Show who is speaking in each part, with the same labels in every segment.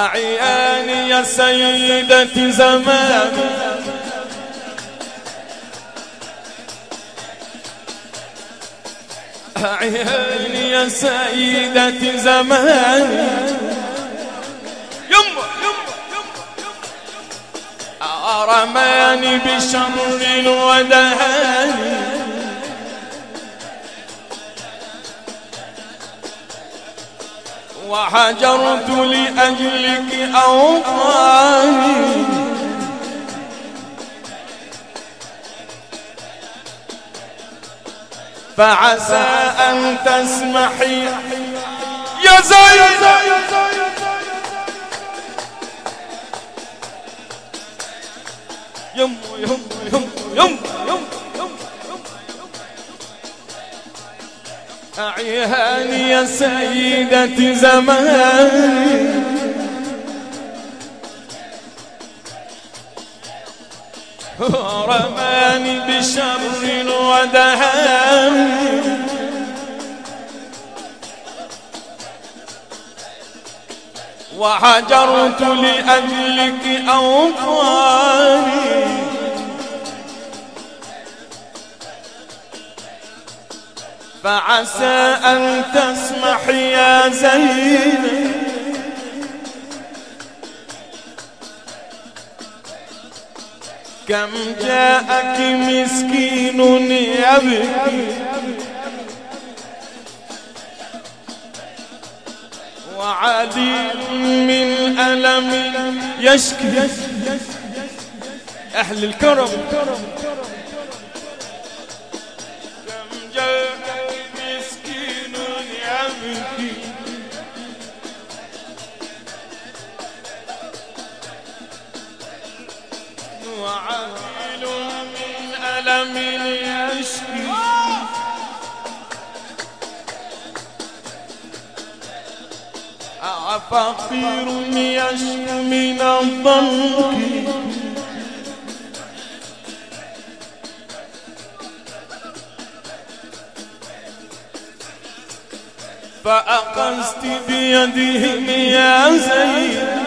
Speaker 1: أعياني يا سيدتي زماني، أعياني يا سيدتي زماني، يما رماني بشر ودهاني، وحجرت لأجلك أوطاني، فعسى أن تسمحي يا زينب يم يم يم يم يم أعياني يا سيدتي زماني، رماني بشر ودهاني، وحجرت لأجلك أوطاني، فعسى أن تسمحي يا زينب كم جاءك مسكين يبكي، وعليل من ألم يشكي. أهل الكرم كم جاءك مسكين يبكي، وعليل من ألم يشكي، فقير يشكو من الضنك، فأخذت بيدهم يا زينب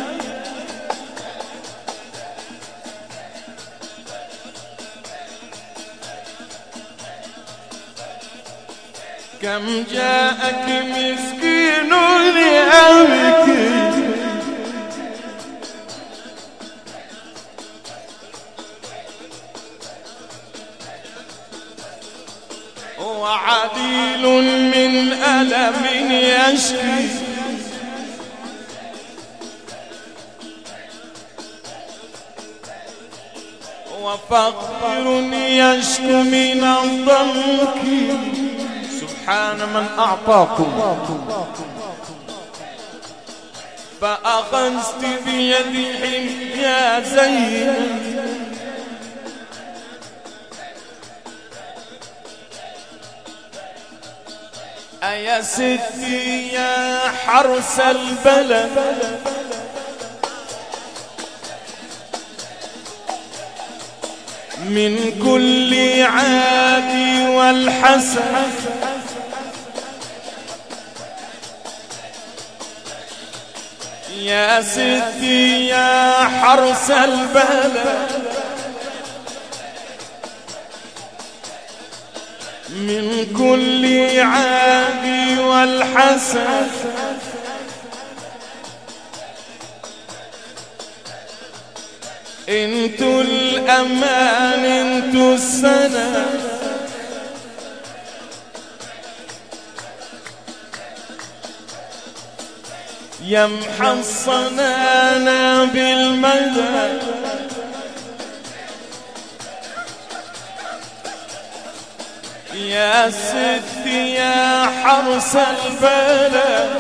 Speaker 1: كم جاءك مسكين يبكي، وعديل من ألم يشكي، وفقر يشكو من الضنك. سبحان من أعطاكم، فأخذت بيدهم يا زينب أيا ستي يا حرس البلد، من كل عادي والحسن، يا ستي يا حرس البلد، من كل عادي والحسن، انتو الأمان انتو السند، يا محصنانا بالمدى، يا ستي يا حرس البلد،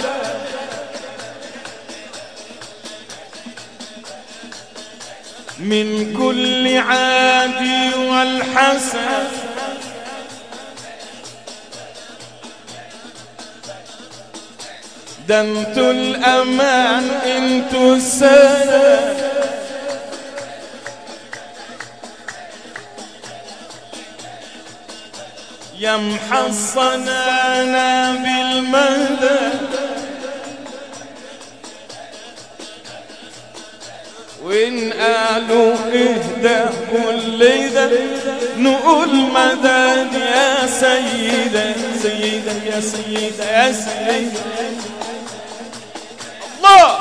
Speaker 1: من كل عادي والحسن، دمت الأمان انتو السند، يا محصنانا بالمدى، وإن قالوا اهدى كل ده نقول مدد يا سيدة سيدة يا سيدة يا سيدة الله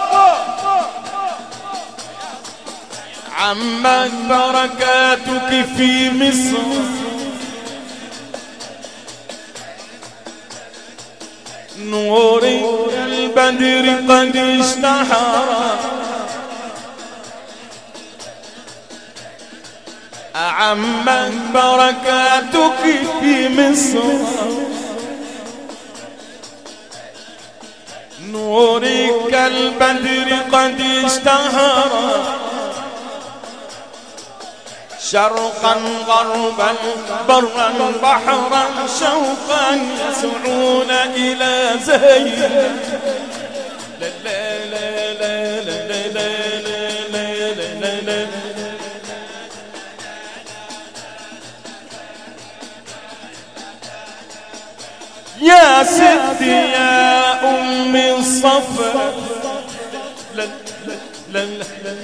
Speaker 1: عمت بركاتك في مصر نوري البدر قد اشتهر عمت بركاتك في مصر نورك البدر قد اشتهر شرقا غربا برا بحرا شوقا يسعون إلى زين لا لا لا لا لا لا لا لا يا ستي يا أم الصفا لا لا لا لا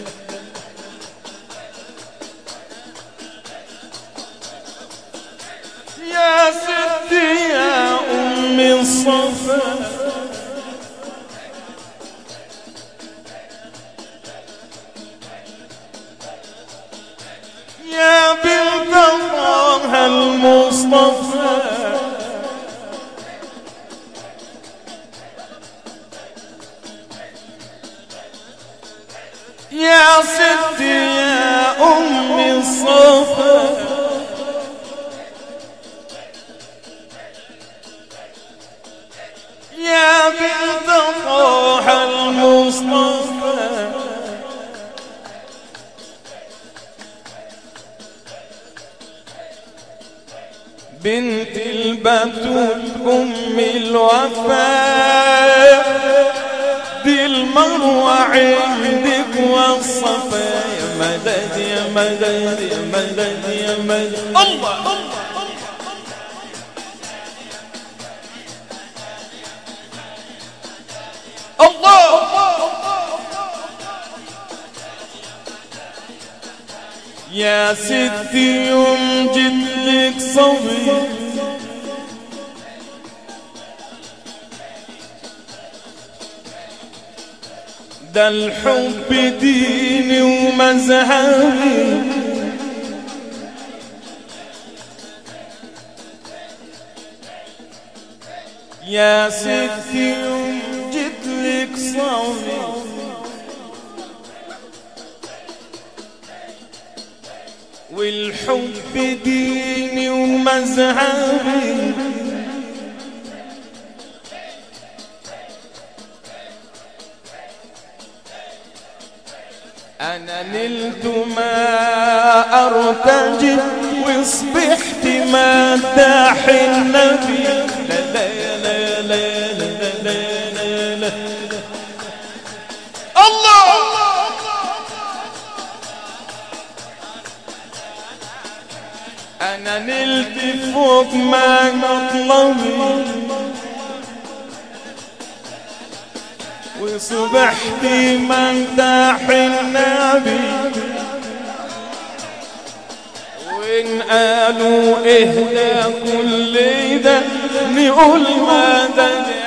Speaker 1: يا ستي يا أم الصفا يا بنت الله المصطفى يا ستي يا أم الصفا يا بنت طه المصطفى بنت البتول أم الوفاء دي المروة عندك والصفا يا مدد يا مدد يا مدد يا مدد الله الله يا ستي يوم جدلك صبي ده الحب ديني ومذهبي يا ستي يوم جدلك صبي والحب ديني ومذهبي أنا نلت ما أرتجي وصبحت مداح النبي لا لا لا لا لا لا لا الله أنا نلت فوق ما مطلبي وصبحت مداح النبي وإن قالوا اهدى كل ده نقول مدد